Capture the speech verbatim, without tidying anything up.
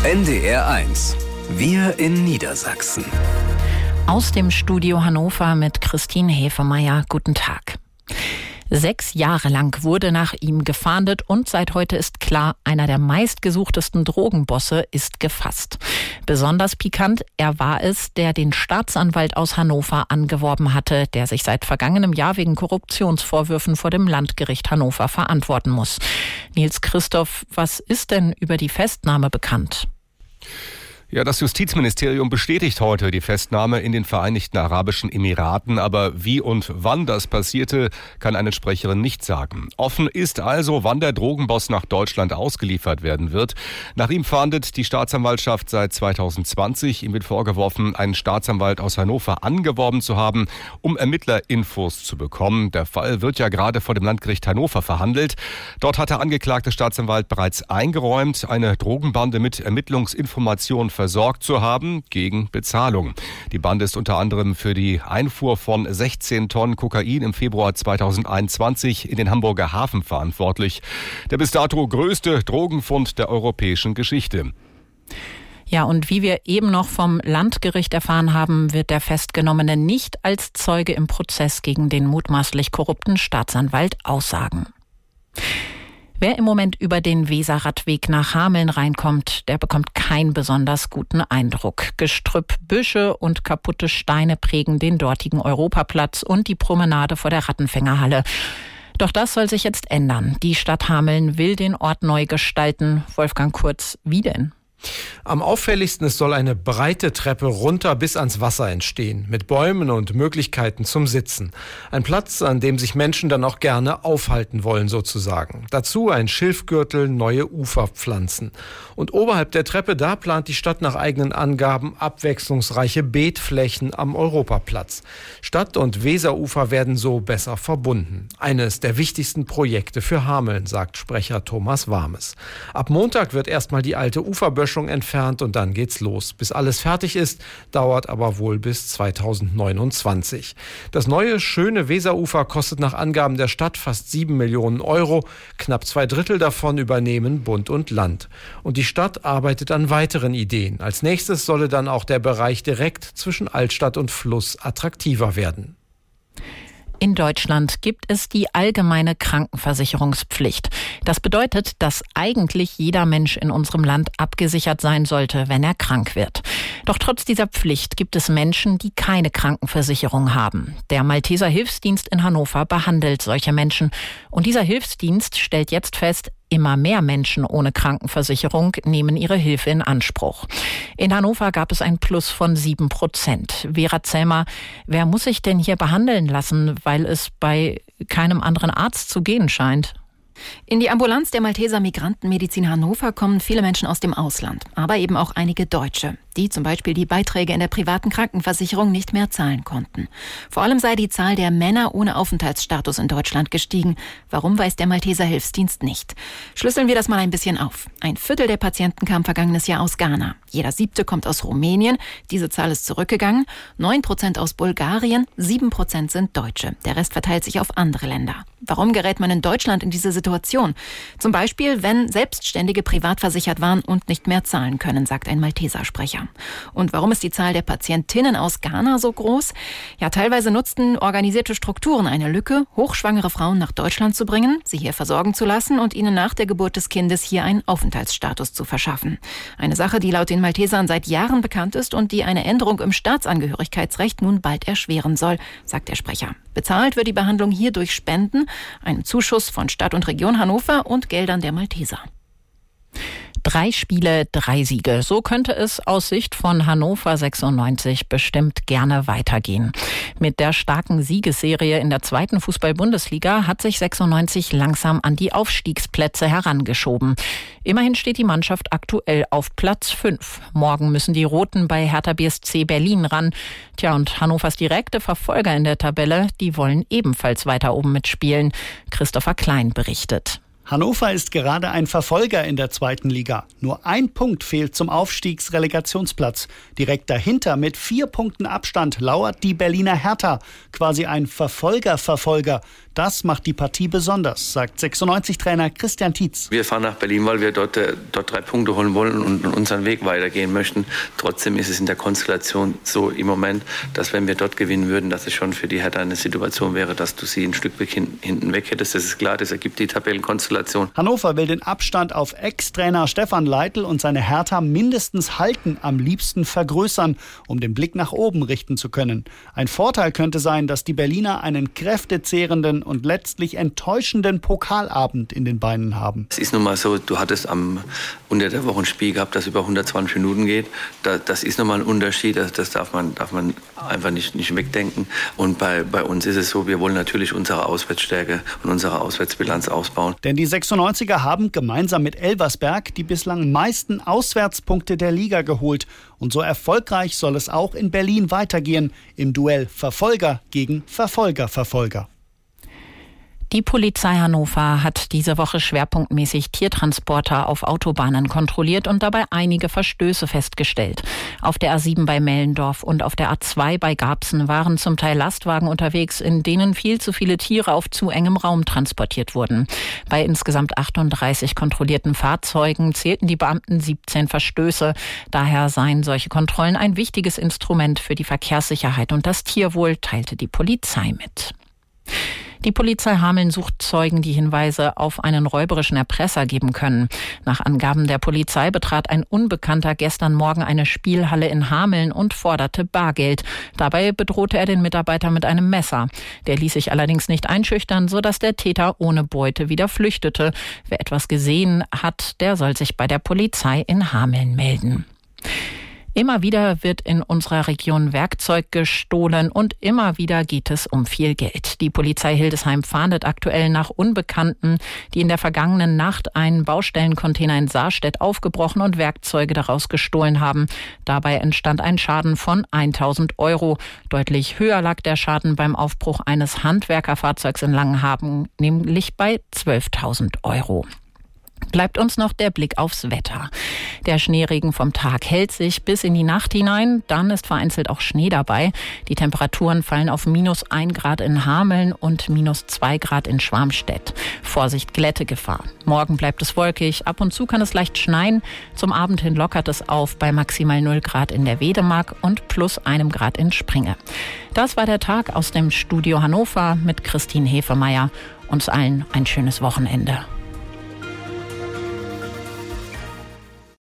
N D R eins. Wir in Niedersachsen. Aus dem Studio Hannover mit Christine Hefemeyer. Guten Tag. Sechs Jahre lang wurde nach ihm gefahndet und seit heute ist klar, einer der meistgesuchtesten Drogenbosse ist gefasst. Besonders pikant, er war es, der den Staatsanwalt aus Hannover angeworben hatte, der sich seit vergangenem Jahr wegen Korruptionsvorwürfen vor dem Landgericht Hannover verantworten muss. Nils Christoph, was ist denn über die Festnahme bekannt? Ja, das Justizministerium bestätigt heute die Festnahme in den Vereinigten Arabischen Emiraten. Aber wie und wann das passierte, kann eine Sprecherin nicht sagen. Offen ist also, wann der Drogenboss nach Deutschland ausgeliefert werden wird. Nach ihm fahndet die Staatsanwaltschaft seit zwanzig zwanzig. Ihm wird vorgeworfen, einen Staatsanwalt aus Hannover angeworben zu haben, um Ermittlerinfos zu bekommen. Der Fall wird ja gerade vor dem Landgericht Hannover verhandelt. Dort hat der angeklagte Staatsanwalt bereits eingeräumt, eine Drogenbande mit Ermittlungsinformationen versorgt zu haben gegen Bezahlung. Die Bande ist unter anderem für die Einfuhr von sechzehn Tonnen Kokain im Februar zweitausendeinundzwanzig in den Hamburger Hafen verantwortlich. Der bis dato größte Drogenfund der europäischen Geschichte. Ja, und wie wir eben noch vom Landgericht erfahren haben, wird der Festgenommene nicht als Zeuge im Prozess gegen den mutmaßlich korrupten Staatsanwalt aussagen. Wer im Moment über den Weserradweg nach Hameln reinkommt, der bekommt keinen besonders guten Eindruck. Gestrüpp, Büsche und kaputte Steine prägen den dortigen Europaplatz und die Promenade vor der Rattenfängerhalle. Doch das soll sich jetzt ändern. Die Stadt Hameln will den Ort neu gestalten. Wolfgang Kurz, wie denn? Am auffälligsten, es soll eine breite Treppe runter bis ans Wasser entstehen, mit Bäumen und Möglichkeiten zum Sitzen. Ein Platz, an dem sich Menschen dann auch gerne aufhalten wollen sozusagen. Dazu ein Schilfgürtel, neue Uferpflanzen. Und oberhalb der Treppe, da plant die Stadt nach eigenen Angaben abwechslungsreiche Beetflächen am Europaplatz. Stadt und Weserufer werden so besser verbunden. Eines der wichtigsten Projekte für Hameln, sagt Sprecher Thomas Warmes. Ab Montag wird erstmal die alte Uferböschung entfernt und dann geht's los. Bis alles fertig ist, dauert aber wohl bis zweitausendneunundzwanzig. Das neue, schöne Weserufer kostet nach Angaben der Stadt fast sieben Millionen Euro. Knapp zwei Drittel davon übernehmen Bund und Land. Und die Stadt arbeitet an weiteren Ideen. Als nächstes solle dann auch der Bereich direkt zwischen Altstadt und Fluss attraktiver werden. In Deutschland gibt es die allgemeine Krankenversicherungspflicht. Das bedeutet, dass eigentlich jeder Mensch in unserem Land abgesichert sein sollte, wenn er krank wird. Doch trotz dieser Pflicht gibt es Menschen, die keine Krankenversicherung haben. Der Malteser Hilfsdienst in Hannover behandelt solche Menschen. Und dieser Hilfsdienst stellt jetzt fest, immer mehr Menschen ohne Krankenversicherung nehmen ihre Hilfe in Anspruch. In Hannover gab es ein Plus von sieben Prozent. Vera Zellmer, wer muss sich denn hier behandeln lassen, weil es bei keinem anderen Arzt zu gehen scheint? In die Ambulanz der Malteser Migrantenmedizin Hannover kommen viele Menschen aus dem Ausland, aber eben auch einige Deutsche, die zum Beispiel die Beiträge in der privaten Krankenversicherung nicht mehr zahlen konnten. Vor allem sei die Zahl der Männer ohne Aufenthaltsstatus in Deutschland gestiegen. Warum, weiß der Malteser Hilfsdienst nicht. Schlüsseln wir das mal ein bisschen auf. Ein Viertel der Patienten kam vergangenes Jahr aus Ghana. Jeder siebte kommt aus Rumänien. Diese Zahl ist zurückgegangen. Neun Prozent aus Bulgarien, sieben Prozent sind Deutsche. Der Rest verteilt sich auf andere Länder. Warum gerät man in Deutschland in diese Situation? Zum Beispiel, wenn Selbstständige privat versichert waren und nicht mehr zahlen können, sagt ein Malteser Sprecher. Und warum ist die Zahl der Patientinnen aus Ghana so groß? Ja, teilweise nutzten organisierte Strukturen eine Lücke, hochschwangere Frauen nach Deutschland zu bringen, sie hier versorgen zu lassen und ihnen nach der Geburt des Kindes hier einen Aufenthaltsstatus zu verschaffen. Eine Sache, die laut den Maltesern seit Jahren bekannt ist und die eine Änderung im Staatsangehörigkeitsrecht nun bald erschweren soll, sagt der Sprecher. Bezahlt wird die Behandlung hier durch Spenden, einem Zuschuss von Stadt und Region Hannover und Geldern der Malteser. Drei Spiele, drei Siege. So könnte es aus Sicht von Hannover sechsundneunzig bestimmt gerne weitergehen. Mit der starken Siegesserie in der zweiten Fußball-Bundesliga hat sich sechsundneunzig langsam an die Aufstiegsplätze herangeschoben. Immerhin steht die Mannschaft aktuell auf Platz fünf. Morgen müssen die Roten bei Hertha B S C Berlin ran. Tja, und Hannovers direkte Verfolger in der Tabelle, die wollen ebenfalls weiter oben mitspielen. Christopher Klein berichtet. Hannover ist gerade ein Verfolger in der zweiten Liga. Nur ein Punkt fehlt zum Aufstiegsrelegationsplatz. Direkt dahinter mit vier Punkten Abstand lauert die Berliner Hertha. Quasi ein Verfolger-Verfolger. Das macht die Partie besonders, sagt sechsundneunzig-Trainer Christian Tietz. Wir fahren nach Berlin, weil wir dort, dort drei Punkte holen wollen und unseren Weg weitergehen möchten. Trotzdem ist es in der Konstellation so im Moment, dass wenn wir dort gewinnen würden, dass es schon für die Hertha eine Situation wäre, dass du sie ein Stück weg hinten weg hättest. Das ist klar, das ergibt die Tabellenkonstellation. Hannover will den Abstand auf Ex-Trainer Stefan Leitl und seine Hertha mindestens halten, am liebsten vergrößern, um den Blick nach oben richten zu können. Ein Vorteil könnte sein, dass die Berliner einen kräftezehrenden und letztlich enttäuschenden Pokalabend in den Beinen haben. Es ist nun mal so, du hattest am unter der Woche ein Spiel gehabt, das über hundertzwanzig Minuten geht. Das, das ist nochmal ein Unterschied, das, das darf man, darf man einfach nicht, nicht wegdenken. Und bei, bei uns ist es so, wir wollen natürlich unsere Auswärtsstärke und unsere Auswärtsbilanz ausbauen. Denn die sechsundneunziger haben gemeinsam mit Elversberg die bislang meisten Auswärtspunkte der Liga geholt. Und so erfolgreich soll es auch in Berlin weitergehen, im Duell Verfolger gegen Verfolger, Verfolger. Die Polizei Hannover hat diese Woche schwerpunktmäßig Tiertransporter auf Autobahnen kontrolliert und dabei einige Verstöße festgestellt. Auf der A sieben bei Mellendorf und auf der A zwei bei Garbsen waren zum Teil Lastwagen unterwegs, in denen viel zu viele Tiere auf zu engem Raum transportiert wurden. Bei insgesamt achtunddreißig kontrollierten Fahrzeugen zählten die Beamten siebzehn Verstöße. Daher seien solche Kontrollen ein wichtiges Instrument für die Verkehrssicherheit und das Tierwohl, teilte die Polizei mit. Die Polizei Hameln sucht Zeugen, die Hinweise auf einen räuberischen Erpresser geben können. Nach Angaben der Polizei betrat ein Unbekannter gestern Morgen eine Spielhalle in Hameln und forderte Bargeld. Dabei bedrohte er den Mitarbeiter mit einem Messer. Der ließ sich allerdings nicht einschüchtern, sodass der Täter ohne Beute wieder flüchtete. Wer etwas gesehen hat, der soll sich bei der Polizei in Hameln melden. Immer wieder wird in unserer Region Werkzeug gestohlen und immer wieder geht es um viel Geld. Die Polizei Hildesheim fahndet aktuell nach Unbekannten, die in der vergangenen Nacht einen Baustellencontainer in Saarstedt aufgebrochen und Werkzeuge daraus gestohlen haben. Dabei entstand ein Schaden von tausend Euro. Deutlich höher lag der Schaden beim Aufbruch eines Handwerkerfahrzeugs in Langenhagen, nämlich bei zwölftausend Euro. Bleibt uns noch der Blick aufs Wetter. Der Schneeregen vom Tag hält sich bis in die Nacht hinein. Dann ist vereinzelt auch Schnee dabei. Die Temperaturen fallen auf minus ein Grad in Hameln und minus zwei Grad in Schwarmstedt. Vorsicht, Glättegefahr. Morgen bleibt es wolkig. Ab und zu kann es leicht schneien. Zum Abend hin lockert es auf bei maximal null Grad in der Wedemark und plus einem Grad in Springe. Das war der Tag aus dem Studio Hannover mit Christine Hefemeyer. Uns allen ein schönes Wochenende.